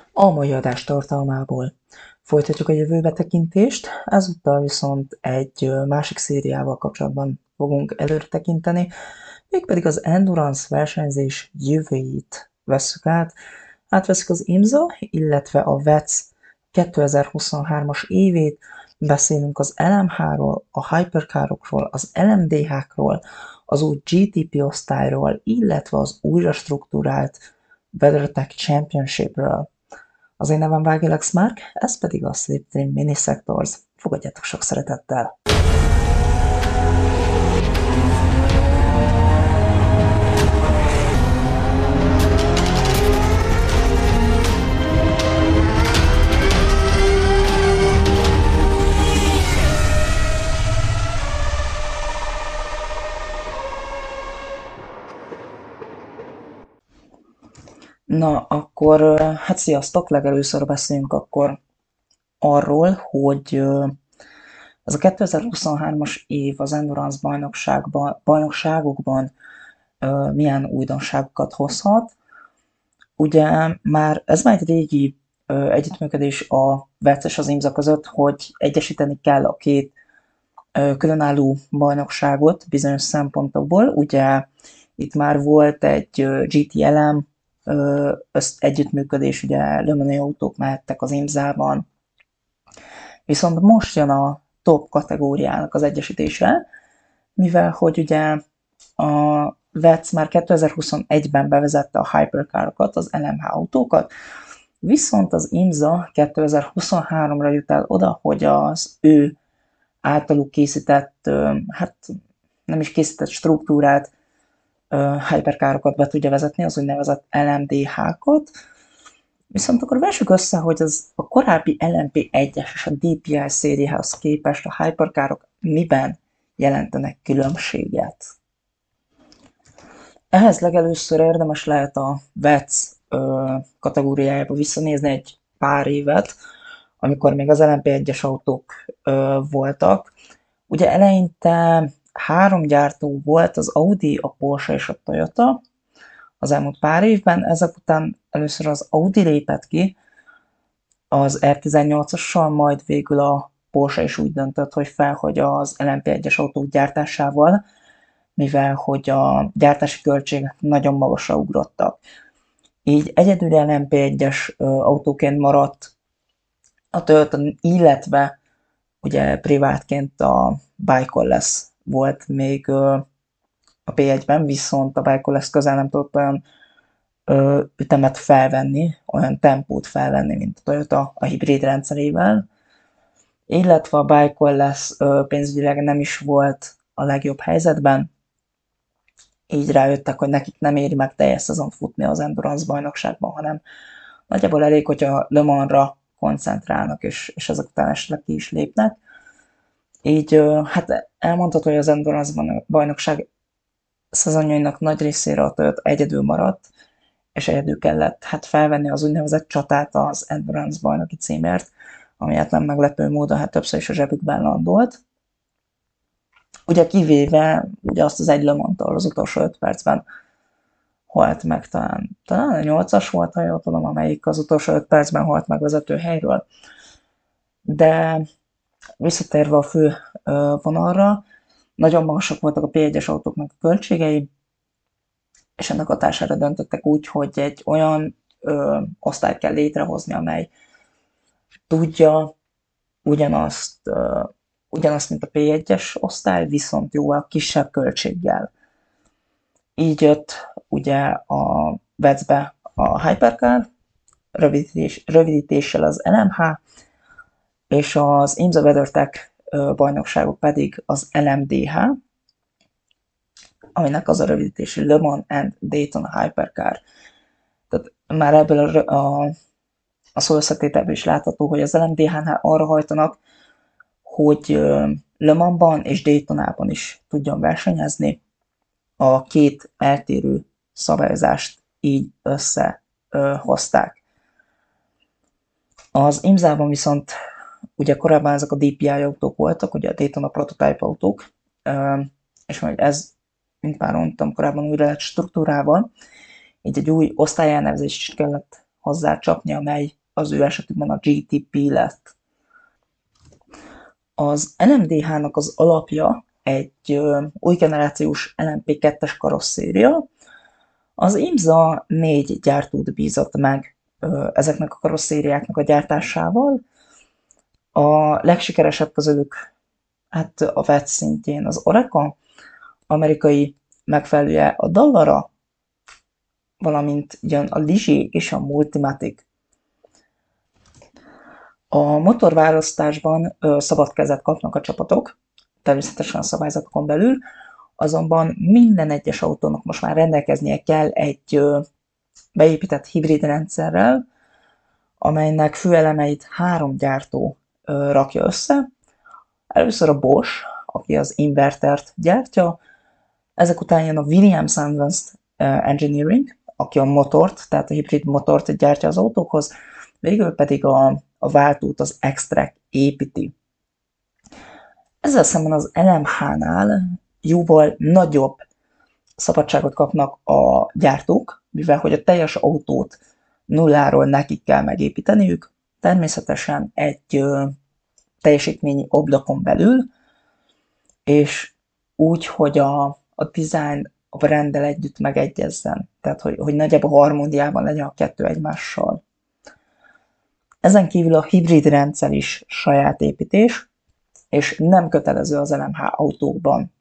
A mai adás tartalmából folytatjuk a jövő betekintést, ezúttal viszont egy másik szériával kapcsolatban fogunk előre tekinteni, mégpedig az endurance versenyzés jövőjét vesszük át. Átveszük az IMSA, illetve a VEC 2023-as évét, beszélünk az LMH-ról, a Hypercarokról, az LMDH-król, az új GTP osztályról, illetve az újra struktúrált WeatherTech Championshipről. Az én nevem Vágilex Márk, ez pedig a Slipstream Mini Sectors. Fogadjátok sok szeretettel! Na, akkor hát sziasztok! Legelőször beszéljünk akkor arról, hogy ez a 2023-as év az Endurance bajnokságokban milyen újdonságokat hozhat. Ugye ez már egy régi együttműködés a VEC és az IMSA között, hogy egyesíteni kell a két különálló bajnokságot bizonyos szempontokból. Ugye itt már volt egy GTLM együttműködés, ugye Le Mans autók mehettek az IMSA-ban, viszont most jön a top kategóriának az egyesítése, mivel hogy ugye a VEC már 2021-ben bevezette a hypercarokat, az LMH autókat, viszont az IMSA 2023-ra jut el oda, hogy az ő általuk készített, hát nem is készített struktúrát, hypercarokat be tudja vezetni, az úgynevezett LMDH-kot. Viszont akkor vessük össze, hogy az a korábbi LMP1-es és a DPI szériához képest a hypercarok miben jelentenek különbséget. Ehhez legelőször érdemes lehet a VEC kategóriájába visszanézni egy pár évet, amikor még az LMP1-es autók voltak. Ugye eleinte három gyártó volt, az Audi, a Porsche és a Toyota az elmúlt pár évben, ezek után először az Audi lépett ki az R18-assal, majd végül a Porsche is úgy döntött, hogy felhagy az LMP1-es autók gyártásával, mivel hogy a gyártási költségek nagyon magasra ugrottak. Így egyedül LMP1-es autóként maradt a Toyota, illetve ugye privátként a Bike volt még a P1-ben, viszont a Bike közel nem tudott olyan ütemet felvenni, olyan tempót felvenni, mint a Toyota a hibrid rendszerével, illetve a Bike pénzügyileg nem is volt a legjobb helyzetben, így rájöttek, hogy nekik nem éri meg teljes szezon futni az Endurance bajnokságban, hanem nagyjából elég, hogyha Le Mansra koncentrálnak, és ezek után esetleg ki is lépnek. Így hát elmondható, hogy az Endurance bajnokság szezonjainak nagy részére a Toyota egyedül maradt, és egyedül kellett hát felvenni az úgynevezett csatát az Endurance bajnoki címért, ami hát nem meglepő módon hát többször is a zsebükben landolt. Ugye kivéve ugye azt az egy Le Mans-tól az utolsó 5 percben halt meg, talán a 8-as volt, ha jól tudom, amelyik az utolsó 5 percben halt meg vezető helyről. De visszatérve a fő vonalra, nagyon magasak voltak a P1-es autóknak a költségei, és ennek hatására döntöttek úgy, hogy egy olyan osztályt kell létrehozni, amely tudja ugyanazt, mint a P1-es osztály, viszont jóval kisebb költséggel. Így jött ugye a VEC-be a Hypercar, rövidítéssel az LMH, és az IMSA WeatherTech bajnokságok pedig az LMDH, aminek az a rövidítési Le Mans and Daytona Hypercar. Tehát már ebből a szó összetételből is látható, hogy az LMDH-nál arra hajtanak, hogy Le Mansban és Daytonában is tudjon versenyezni. A két eltérő szabályozást így összehozták. Az IMSA-ban viszont ugye korábban ezek a DPI autók voltak, ugye a Daytona prototype autók, és majd ez, mint már mondtam, korábban újra lett struktúrával, így egy új osztályelnevezést is kellett hozzá csapni, amely az ő esetükben a GTP lett. Az LMDH-nak az alapja egy új generációs LMP2-es karosszéria. Az IMSA 4 gyártót bízott meg ezeknek a karosszériáknak a gyártásával. A legsikeresebb közülük, hát a VET szintjén az Oreca, amerikai megfelelője a Dallara, valamint jön a Ligier és a Multimatic. A motorválasztásban szabad kezet kapnak a csapatok, természetesen a szabályzatokon belül, azonban minden egyes autónak most már rendelkeznie kell egy beépített hibrid rendszerrel, amelynek főelemeit 3 gyártó rakja össze. Először a Bosch, aki az invertert gyártja, ezek után jön a Williams Advanced Engineering, aki a motort, tehát a hibrid motort gyártja az autókhoz, végül pedig a váltót, az Xtrac építi. Ezzel szemben az LMH-nál jóval nagyobb szabadságot kapnak a gyártók, mivel hogy a teljes autót nulláról nekik kell megépíteniük, természetesen egy teljesítményi ablakon belül, és úgy, hogy a design a branddel együtt megegyezzen, tehát hogy nagyjából harmóniában legyen a kettő egymással. Ezen kívül a hibrid rendszer is saját építés, és nem kötelező az LMH autókban.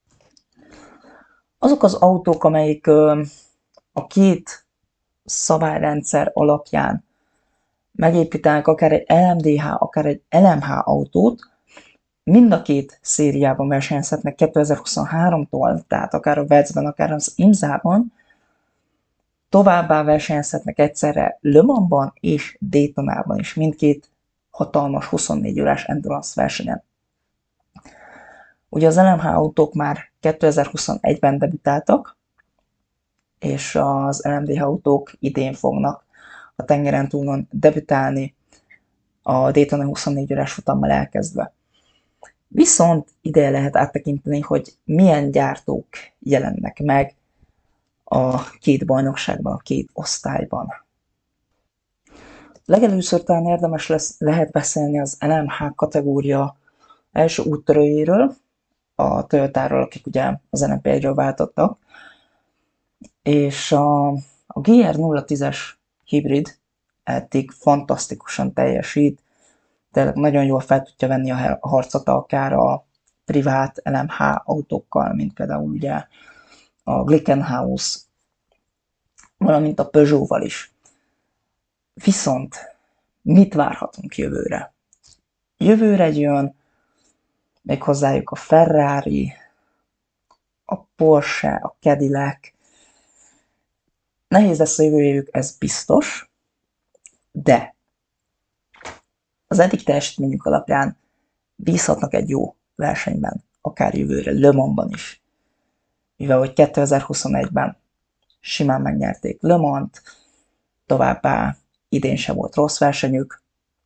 Azok az autók, amelyik a két szabályrendszer alapján megépítenek akár egy LMDH, akár egy LMH autót, mind a két szériában versenyezhetnek 2023-tól, tehát akár a VETS-ben, akár az IMSA-ban, továbbá versenyezhetnek egyszerre Le Mansban és Daytonában is, mindkét hatalmas 24 órás endurance versenyen. Ugye az LMH autók már 2021-ben debütáltak, és az LMDH autók idén fognak a tengeren túlon debütálni a Daytona 24 órás futammal elkezdve. Viszont ideje lehet áttekinteni, hogy milyen gyártók jelennek meg a két bajnokságban, a két osztályban. Legelőször talán érdemes lehet beszélni az LMH kategória első úttörőjéről, a Toyotáról, akik ugye az LMP1-ről váltottak, és a GR010-es hibrid eddig fantasztikusan teljesít, tényleg nagyon jól fel tudja venni a harcot akár a privát LMH autókkal, mint például ugye a Glickenhaus, valamint a Peugeot-val is. Viszont mit várhatunk jövőre? Jövőre jön még hozzájuk a Ferrari, a Porsche, a Cadillac. Nehéz lesz a jövőjük, ez biztos, de az eddig teljesítményük alapján bízhatnak egy jó versenyben, akár jövőre, Le Mansban is. Mivel hogy 2021-ben simán megnyerték Le Mans-t, továbbá idén sem volt rossz versenyük.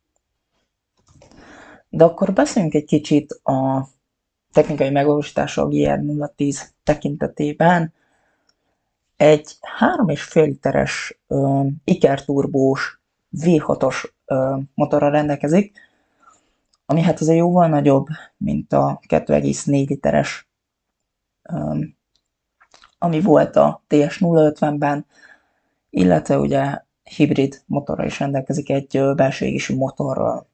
De akkor beszéljünk egy kicsit a technikai megvalósítása a GR010 tekintetében. Egy 3,5 literes ikerturbós V6-os motorral rendelkezik, ami hát azért jóval nagyobb, mint a 2,4 literes, ami volt a TS050-ben, illetve ugye hibrid motorral is rendelkezik, egy belső égésű motorral.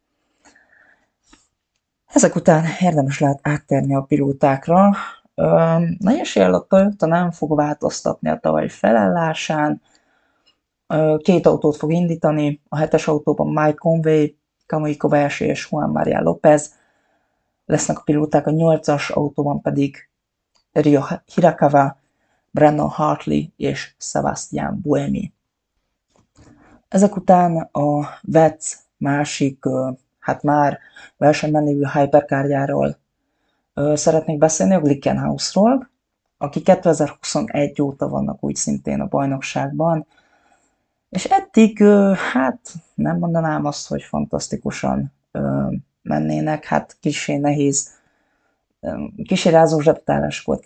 Ezek után érdemes lehet áttérni a pilótákra. Nagy eséllyel a Toyota nem fog változtatni a tavalyi felállásán. 2 autót fog indítani, a 7-es autóban Mike Conway, Kamui Kobayashi és Juan Maria López lesznek a pilóták, a 8-as autóban pedig Ryo Hirakawa, Brandon Hartley és Sebastian Buemi. Ezek után a VETS másik, hát már versenyben lévő hypercarjáról szeretnék beszélni, a Glickenhausról, aki 2021 óta vannak úgy szintén a bajnokságban, és eddig, hát nem mondanám azt, hogy fantasztikusan mennének, hát kicsi nehéz, kicsi rázós debütálás volt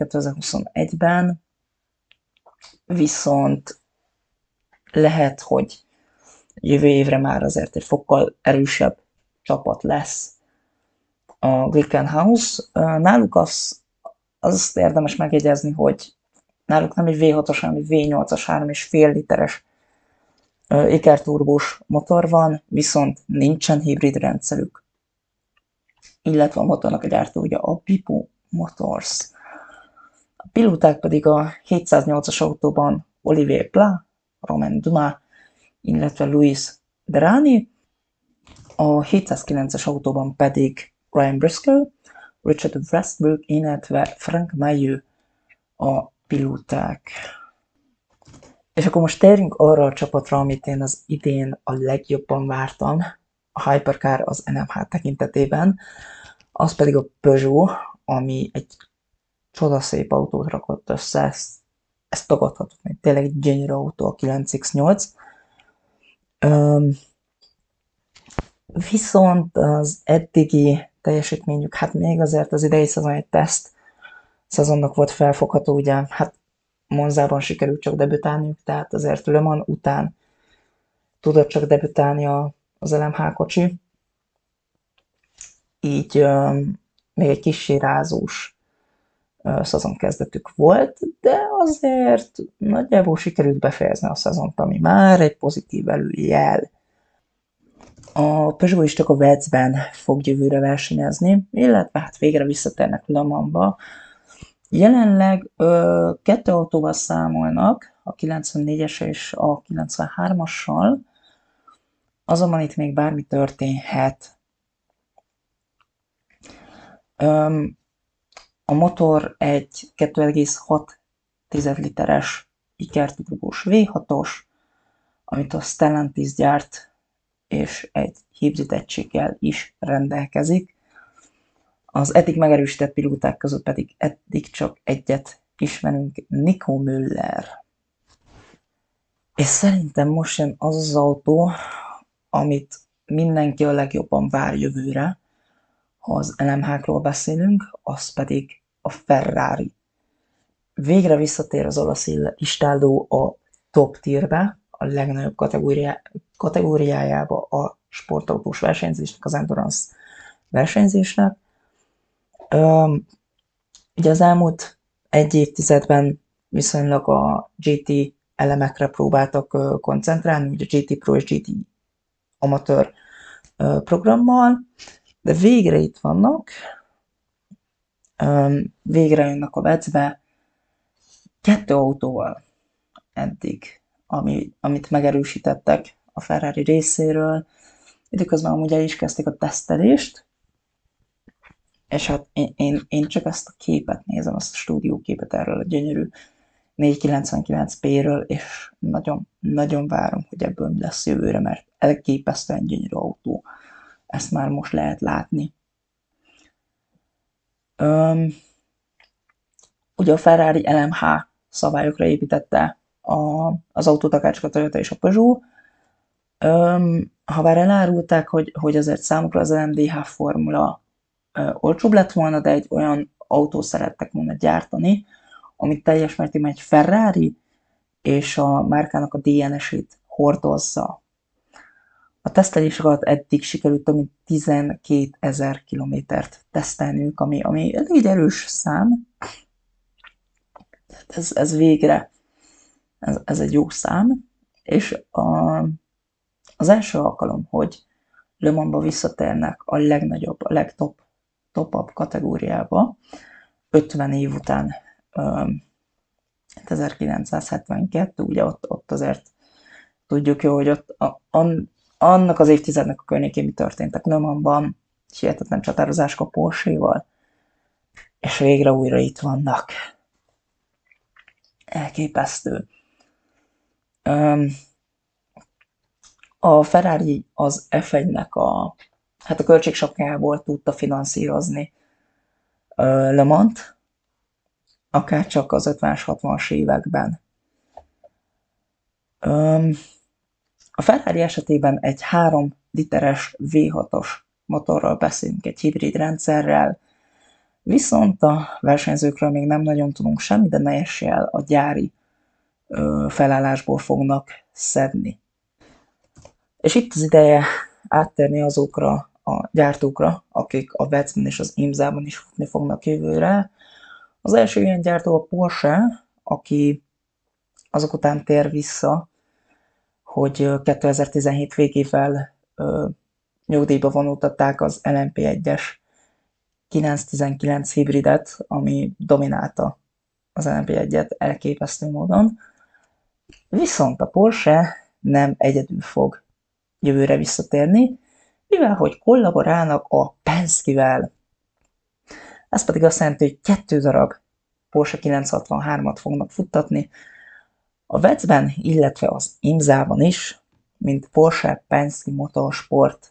2021-ben, viszont lehet, hogy jövő évre már azért egy fokkal erősebb csapat lesz a Glickenhaus. Náluk azt érdemes megjegyezni, hogy náluk nem egy V6-os, hanem egy V8-as 3,5 literes ékerturbós motor van, viszont nincsen hibrid rendszerük. Illetve a motornak a gyártója a Pipo Motors. A pilóták pedig a 708-as autóban Olivier Pla, Romain Dumas, illetve Louis Derani, a 709-es autóban pedig Ryan Briscoe, Richard Westbrook, illetve Frank Mailloux a pilóták. És akkor most térjünk arra a csapatra, amit én az idén a legjobban vártam, a Hypercar az NMH tekintetében, az pedig a Peugeot, ami egy csodaszép autót rakott össze, ezt tagadhatatlan, tényleg egy gyönyörű autó a 9X8. Viszont az eddigi teljesítményük, hát még azért az idei szezon egy teszt szezonnak volt felfogható, ugye, hát Monzában sikerült csak debütálniuk, tehát azért Le Mans után tudott csak debütálni az LMH kocsi. Így még egy kissé rázós szezonkezdetük volt, de azért nagyjából sikerült befejezni a szezont, ami már egy pozitív előjel. A Peugeot is csak a Vecben fog jövőre versenyezni, illetve hát végre visszatérnek Le Mansba. Jelenleg 2 autóval számolnak, a 94-es és a 93-assal, azonban itt még bármi történhet. A motor egy 2,6 literes ikerturbós V6-os, amit a Stellantis gyárt, és egy hibrid egységgel is rendelkezik. Az eddig megerősített pilóták között pedig eddig csak egyet ismerünk, Nico Müller. És szerintem most jön az az autó, amit mindenki a legjobban vár jövőre, ha az LMH-król beszélünk, az pedig a Ferrari. Végre visszatér az olasz istálló a top tierbe, a legnagyobb kategóriájába a sportautós versenyzésnek, az endurance versenyzésnek. Ugye az elmúlt egy évtizedben viszonylag a GT elemekre próbáltak koncentrálni, ugye GT Pro és GT Amateur programmal, de végre itt vannak, végre jönnek a Vecbe, 2 autóval eddig, amit megerősítettek a Ferrari részéről. Időközben amúgy el is kezdték a tesztelést, és hát én csak ezt a képet nézem, azt a stúdióképet erről a gyönyörű 499p-ről, és nagyon, nagyon várom, hogy ebből mi lesz jövőre, mert elképesztően gyönyörű autó. Ezt már most lehet látni. Ugye a Ferrari LMH szabályokra építette az autótakácsokat a Toyota és a Peugeot. Habár elárulták, hogy azért számukra az LMDH formula olcsóbb lett volna, de egy olyan autót szerettek volna gyártani, amit teljes mértékben egy Ferrari és a márkának a DNS-ét hordozza. A tesztelések alatt eddig sikerült több mint 12 000 kilométert tesztelniük, ami elég erős szám. Ez végre, ez egy jó szám, és az első alkalom, hogy Le Mansba visszatérnek a legnagyobb, a legtop-up kategóriába, 50 év után, 1972, ugye ott azért tudjuk jó, hogy ott annak az évtizednek a környékén mi történtek Le Mansban, hihetetlen csatározások a Porsche-val, és végre újra itt vannak. Elképesztő. A Ferrari az F1-nek a költségsapkájából tudta finanszírozni Le Mans-t, akár csak az 50-as, 60-as években. A Ferrari esetében egy 3 literes V6-os motorral beszélünk, egy hibrid rendszerrel, viszont a versenyzőkről még nem nagyon tudunk semmit, de ne essél, a gyári felállásból fognak szedni. És itt az ideje áttérni azokra a gyártókra, akik a Vecben és az IMSA-ban is futni fognak jövőre. Az első ilyen gyártó a Porsche, aki azok után tér vissza, hogy 2017 végével nyugdíjba vonultatták az LMP1-es 919 hibridet, ami dominálta az LMP1-et elképesztő módon. Viszont a Porsche nem egyedül fog jövőre visszatérni, mivel hogy kollaborálnak a Penske-vel. Ez pedig azt jelenti, hogy 2 darab Porsche 963-at fognak futtatni, a Vecben, illetve az IMSA-ban is, mint Porsche Penske Motorsport.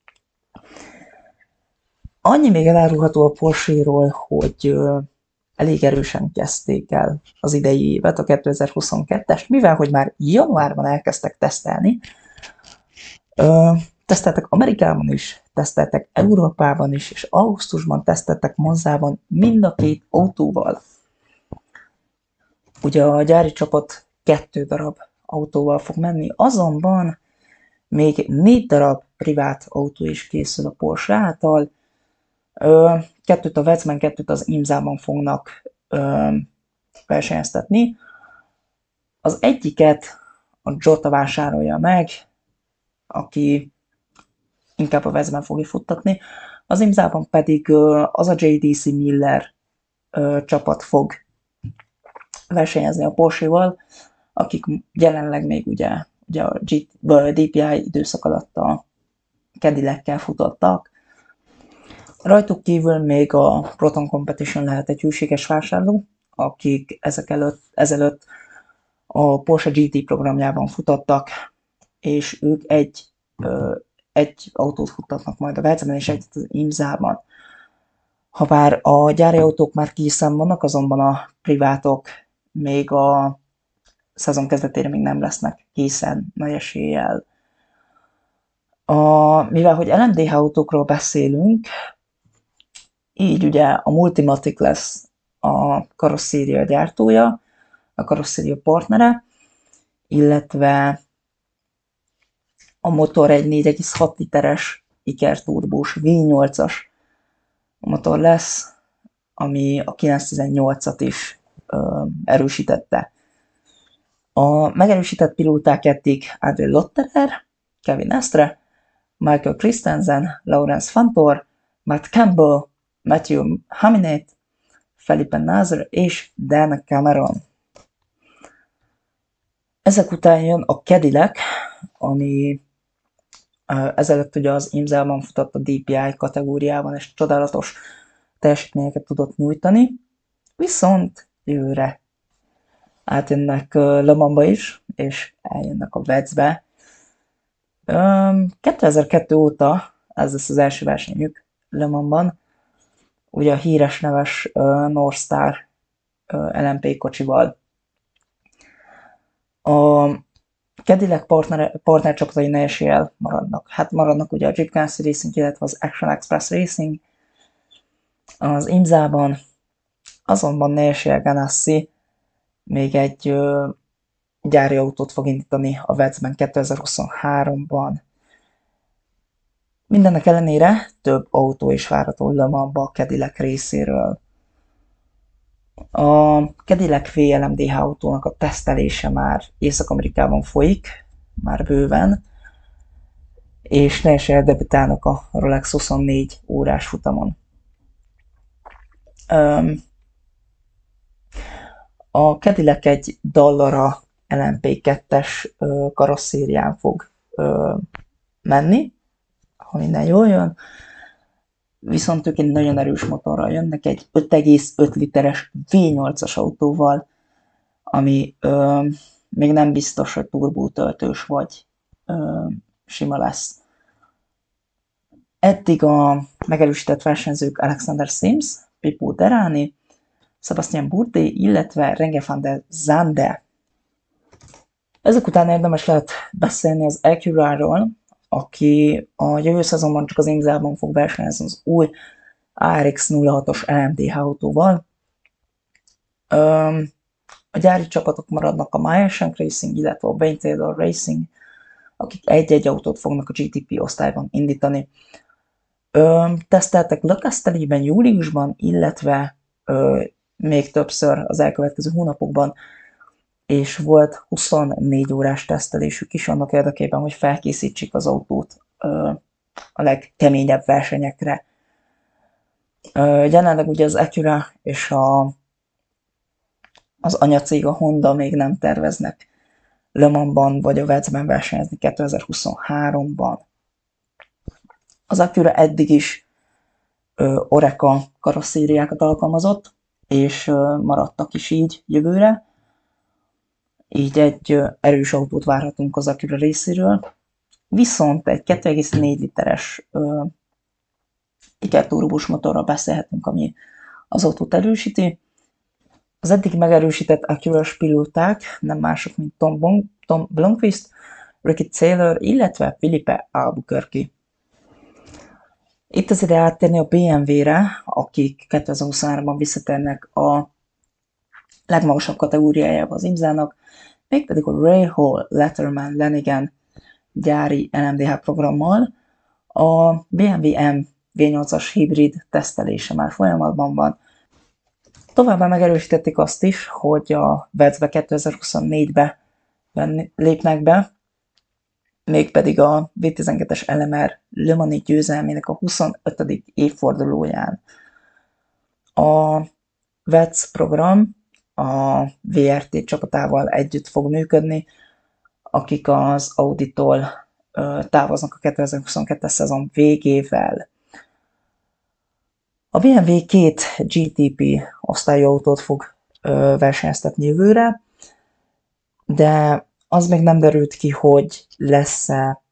Annyi még elárulható a Porsche-ról, hogy elég erősen kezdték el az idei évet, a 2022-est, mivel hogy már januárban elkezdtek tesztelni. Teszteltek Amerikában is, teszteltek Európában is, és augusztusban teszteltek Monzában mind a két autóval. Ugye a gyári csapat 2 darab autóval fog menni, azonban még 4 darab privát autó is készül a Porsche által. 2-t a Vecben, 2-t az IMSA-ban fognak versenyeztetni. Az egyiket a Jota vásárolja meg, aki inkább a Vecben fogja futtatni. Az IMSA-ban pedig az a JDC Miller csapat fog versenyezni a Porsche-val, akik jelenleg még ugye a DPI időszak alatt a Cadillac-kel futottak. Rajtuk kívül még a Proton Competition lehet egy hűséges vásárló, akik ezelőtt a Porsche GT programjában futottak, és ők egy autót futtatnak majd a Vecben és egyet az IMSA-ban. Habár a gyári autók már készen vannak, azonban a privátok még a szezon kezdetére még nem lesznek készen nagy eséllyel. Mivel hogy LMDH autókról beszélünk, így ugye a Multimatic lesz a karosszéria gyártója, a karosszéria partnere, illetve a motor egy 4,6 literes ikerturbós V8-as motor lesz, ami a 918-at is erősítette. A megerősített pilóták eddig André Lotterer, Kevin Estre, Michael Christensen, Lawrence Fantor, Matt Campbell, Matthew Haminet, Felipe Nasr és Dan Cameron. Ezek után jön a Cadillac, ami ezelőtt ugye az IMSA-ban futott a DPI kategóriában, és csodálatos teljesítményeket tudott nyújtani, viszont jövőre átjönnek Le Mansba is, és eljönnek a Vecbe. 2002 óta ez lesz az első versenyük Le Mansban, ugye a híres neves North Star LMP kocsival. A Cadillac partner csapatai ne eséllyel maradnak. Hát maradnak ugye a Jeep Ganassi Racing, illetve az Action Express Racing az IMSA-ban, azonban ne eséllyel Ganassi még egy gyári autót fog indítani a Vecben 2023-ban. Mindennek ellenére több autó is várható Le Mansba a Cadillac részéről. A Cadillac VLMDH autónak a tesztelése már Észak-Amerikában folyik, már bőven, és ne eséllyel debütálnak a Rolex 24 órás futamon. A Cadillac egy Dallara LMP2-es karosszérián fog menni, ha minden jól jön, viszont ők egy nagyon erős motorral jönnek, egy 5,5 literes V8-as autóval, ami még nem biztos, hogy turbótöltős vagy sima lesz. Eddig a megerősített versenyzők Alexander Sims, Pipo Derani, Sebastian Bourdais, illetve Renger van der Zande. Ezek után érdemes lehet beszélni az Acura-ról, aki a jövő szezonban csak az IMSA-ban fog versenyezni az új ARX 06-os LMDH autóval. A gyári csapatok maradnak a Meyer Shank Racing, illetve a Wayne Taylor Racing, akik egy-egy autót fognak a GTP osztályban indítani. Teszteltek Le Castelliben júliusban, illetve még többször az elkövetkező hónapokban, és volt 24 órás tesztelésük is annak érdekében, hogy felkészítsék az autót a legkeményebb versenyekre. Jelenleg ugye az Acura és az anyacég, a Honda még nem terveznek Le Mansban vagy a Vetsben versenyezni 2023-ban. Az Acura eddig is Oreca karosszériákat alkalmazott, és maradtak is így jövőre. Így egy erős autót várhatunk az Acura részéről. Viszont egy 2,4 literes ikerturbós motorral beszélhetünk, ami az autót erősíti. Az eddig megerősített Acura-s pilóták nem mások, mint Tom Blomqvist, Ricky Taylor, illetve Felipe Albuquerque. Itt az ide áttérni a BMW-re, akik 2023-ban visszatérnek a legmagasabb kategóriájába az IMSA-nak, mégpedig a Ray Hall Letterman Lanigan gyári NMDH programmal. A BMW M V8-as hibrid tesztelése már folyamatban van. Továbbá megerősítették azt is, hogy a Vetsbe 2024-be lépnek be, mégpedig a V12-es LMR Le Mani győzelmének a 25. évfordulóján. A Vets program a VRT csapatával együtt fog működni, akik az Audi-tól távoznak a 2022-es szezon végével. A BMW 2 GTP osztályú autót fog versenyeztetni jövőre, de az még nem derült ki, hogy lesz-e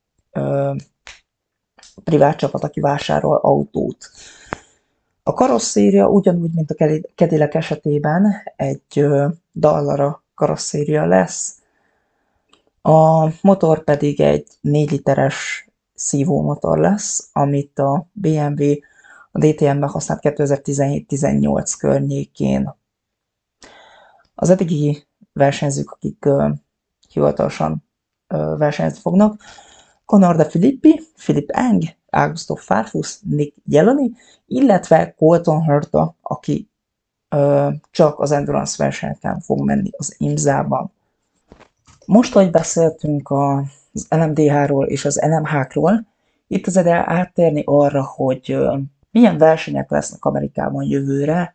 privát csapat, aki vásárol autót. A karosszéria ugyanúgy, mint a Cadillac esetében egy Dallara karosszéria lesz, a motor pedig egy 4 literes szívómotor lesz, amit a BMW a DTM-ben használt 2017-18 környékén. Az eddigi versenyzők, akik hivatalosan versenyezni fognak, Conor De Filippi, Philip Eng, Augusto Farfus, Nick Yellony, illetve Colton Herta, aki csak az endurance versenyeken fog menni az IMSA-ban. Most, hogy beszéltünk az LMDH-ról és az NMH-król, itt az ide áttérni arra, hogy milyen versenyek lesznek Amerikában jövőre.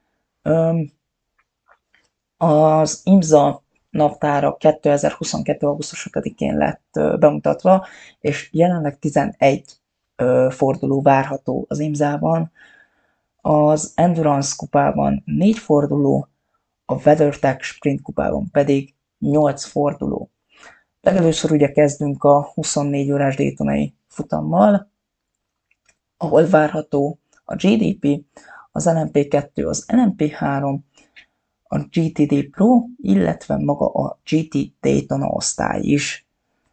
Az IMSA naptára 2022. augusztus 5-én lett bemutatva, és jelenleg 11 forduló várható az IMSA-ban. Az Endurance kupában 4 forduló, a WeatherTech Sprint kupában pedig 8 forduló. Legelőször ugye kezdünk a 24 órás Daytonai futammal, ahol várható a GDP, az LMP2, az LMP3, a GTD Pro, illetve maga a GT Daytona osztály is.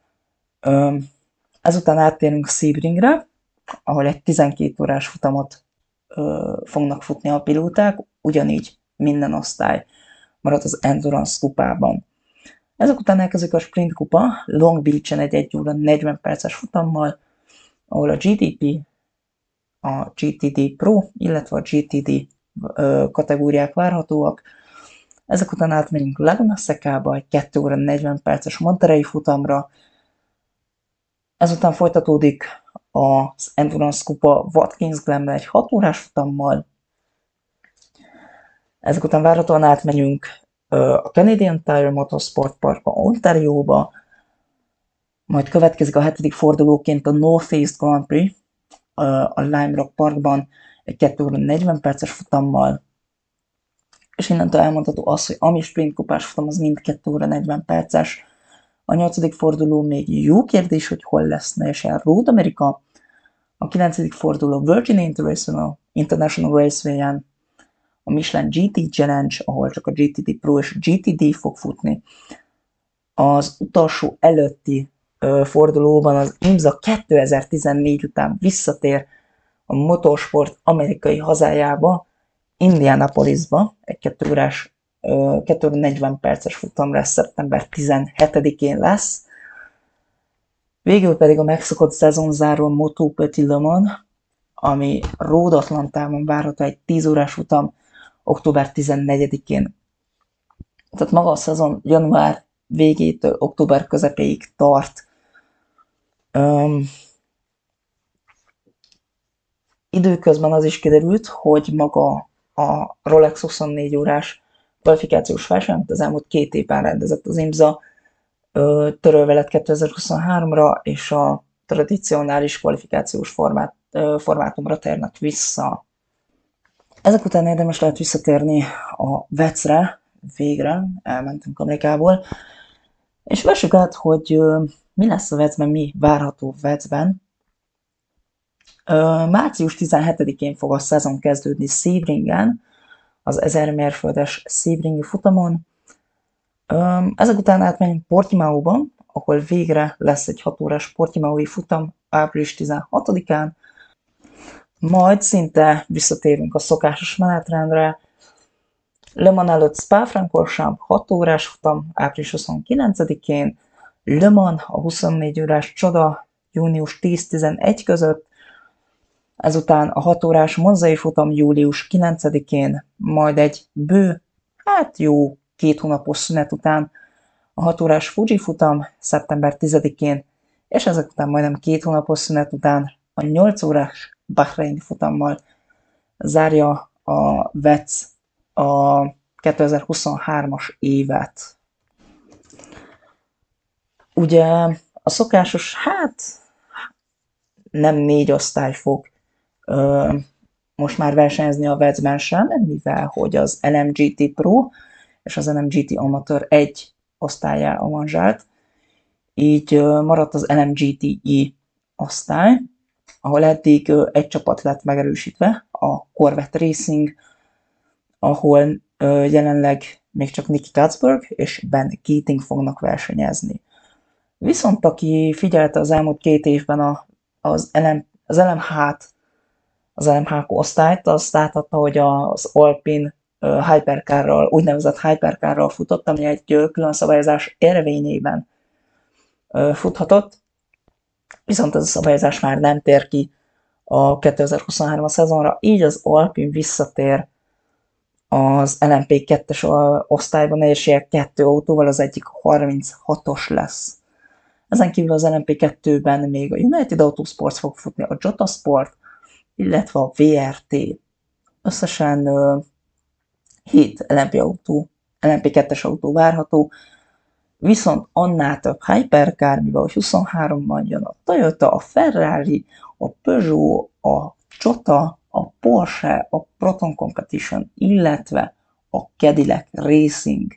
Ezután áttérünk a Sebringre, ahol egy 12 órás futamot fognak futni a pilóták, ugyanígy minden osztály marad az Endurance kupában. Ezek után elkezdődik a Sprint kupa Long Beach-en egy 1 óra 40 perces futammal, ahol a GDP, a GTD Pro, illetve a GTD kategóriák várhatóak. Ezek után átmegyünk Laguna Secába egy 2 óra 40 perces Monterey futamra. Ezután folytatódik az Endurance kupa Watkins Glenben egy 6 órás futammal. Ezek után várhatóan átmegyünk a Canadian Tire Motorsport Parkba, Ontarioba, majd következik a 7. fordulóként a North East Grand Prix a Lime Rock Parkban egy 2 óra 40 perces futammal, és innentől elmondható az, hogy ami sprint kupás futam, az mind 2 óra 40 perces. A 8. forduló még jó kérdés, hogy hol lesz National Road America. A 9. forduló Virginia International Raceway-en, a Michelin GT Challenge, ahol csak a GTD Pro és a GTD fog futni. Az utolsó előtti fordulóban az IMSA 2014 után visszatér a motorsport amerikai hazájába, Indianapolisba, egy 2 óra 40 perces futam lesz, szeptember 17-én lesz. Végül pedig a megszokott szezonzáró Moto Petit Le Mans, ami Road Atlantában várható egy 10 órás futam október 14-én. Tehát maga a szezon január végétől október közepéig tart. Időközben az is kiderült, hogy maga a Rolex 24 órás kvalifikációs versenyt az elmúlt 2 évben rendezett az IMSA, törölve lett 2023-ra, és a tradicionális kvalifikációs formátumra térnek vissza. Ezek után érdemes lehet visszatérni a WEC-re, végre elmentünk Amerikából, és vessük át, hogy mi lesz a WEC-ben, mi várható WEC-ben. Március 17-én fog a szezon kezdődni Sebringen, az 1000 mérföldes Sebringi futamon. Ezek után átmegyünk Portimaóban, ahol végre lesz egy 6 órás portimaói futam április 16-án, majd szinte visszatérünk a szokásos menetrendre. Le Mans előtt Spa-Francorchamps 6 órás futam április 29-én, Le Mans a 24 órás csoda június 10-11 között, ezután a 6 órás monzai futam július 9-én, majd egy bő, jó 2 hónapos szünet után a 6 órás Fuji futam szeptember 10-én, és ezek után majdnem 2 hónapos szünet után a 8 órás Bahreini futammal zárja a WEC a 2023-as évet. Ugye a szokásos, nem 4 osztály fog most már versenyezni a WEC-ben sem, mivel hogy az LMGT Pro és az LMGT Amateur egy osztályá avanzsált, így maradt az LMGT-I osztály, ahol eddig egy csapat lett megerősítve, a Corvette Racing, ahol jelenleg még csak Nicky Catsburg és Ben Keating fognak versenyezni. Viszont aki figyelte az elmúlt 2 évben az LMH osztályt, azt láthatta, hogy az Alpine Hypercarral, úgynevezett Hypercarral futott, ami egy külön szabályozás érvényében futhatott, viszont ez a szabályozás már nem tér ki a 2023-as szezonra, így az Alpine visszatér az LMP2-es osztályban, és 2 autóval, az egyik 36-os lesz. Ezen kívül az LMP2-ben még a United Autosports fog futni, a Jota Sport, illetve a VRT. Összesen 7 LMP2-es autó várható, viszont annál több Hypercar, mivel 23-ban jön a Toyota, a Ferrari, a Peugeot, a Jota, a Porsche, a Proton Competition, illetve a Cadillac Racing.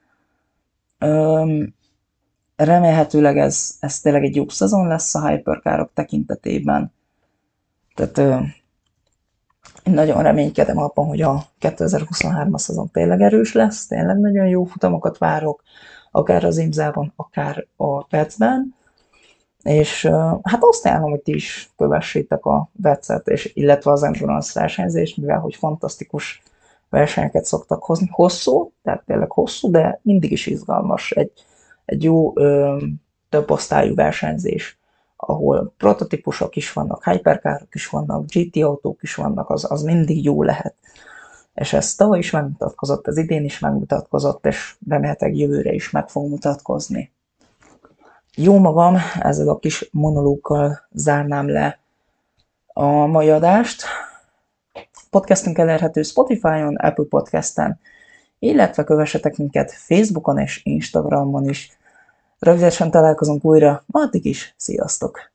Remélhetőleg ez tényleg egy jó szezon lesz a Hypercarok tekintetében. Tehát én nagyon reménykedem abban, hogy a 2023-as szezon tényleg erős lesz, tényleg nagyon jó futamokat várok, akár az IMSA-ban, akár a WEC-ben, és azt ajánlom, hogy ti is kövessétek a WEC-et, és illetve az endurance versenyzést, mivel hogy fantasztikus versenyeket szoktak hozni. Hosszú, tehát tényleg hosszú, de mindig is izgalmas. Egy jó több osztályú versenyzés, ahol prototípusok is vannak, hypercarok is vannak, GT autók is vannak, az mindig jó lehet. És ez tavaly is megmutatkozott, ez idén is megmutatkozott, és remélhetőleg jövőre is meg fog mutatkozni. Jó magam, ezzel a kis monológgal zárnám le a mai adást. Podcastünk elérhető Spotify-on, Apple Podcast-en, illetve kövessetek minket Facebookon és Instagramon is. Rövidesen találkozunk újra, addig is, sziasztok!